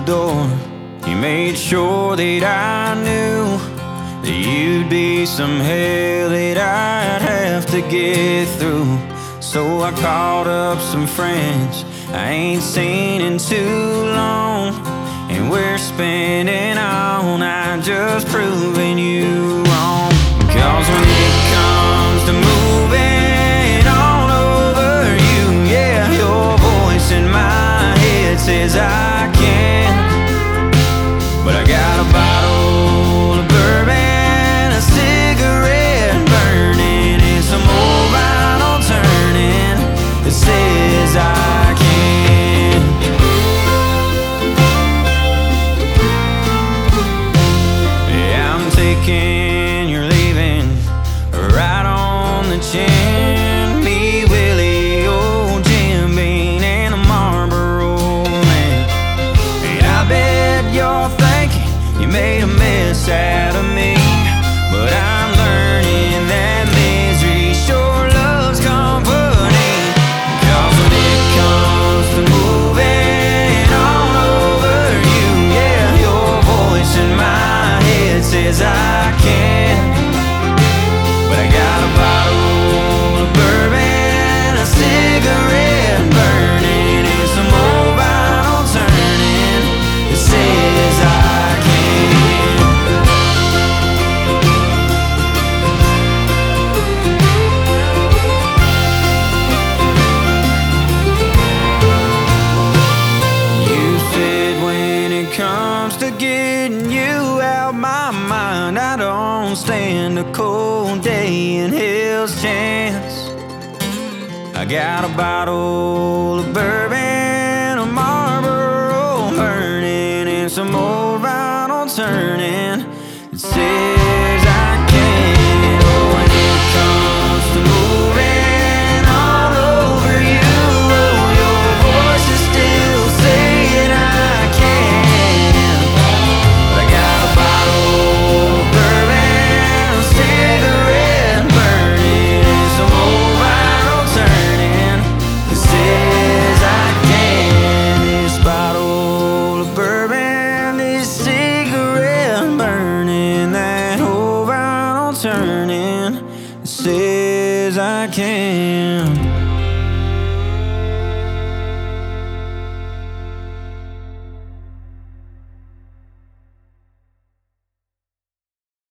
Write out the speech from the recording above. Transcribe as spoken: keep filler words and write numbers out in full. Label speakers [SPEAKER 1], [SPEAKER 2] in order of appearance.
[SPEAKER 1] door. You made sure that I knew that you'd be some hell that I'd have to get through. So I called up some friends I ain't seen in too long, and we're spending all night just proving you wrong. Cause when it comes to moving on over you, yeah, your voice in my head says I can. But I got a bottle of bourbon, a cigarette burning, and some old vinyl turning that says I can. Yeah, I'm taking, you're leaving, right on the chin. Me, Willie, old Jim Beam, and a Marlboro Man. And I bet you're thinking you made a mess out of me, but I'm learning that misery sure loves company. Cause when it comes to moving on over you, yeah, your voice in my head says I can. But I got a bottle of bourbon, a cigarette burning, and some old vinyl turning that says I can. You said when it comes to getting you out my mind, I don't stand a cold day in hell's chance. I got a bottle of bourbon, a Marlboro burning, and some old vinyl turning that says I can. Oh, when it comes to moving all over you, oh, your voice is still saying I can. But I got a bottle of bourbon, a cigarette burning, and some old vinyl turning that says I can. This bottle of bourbon, this cigarette burning, that old vinyl turning that says I can.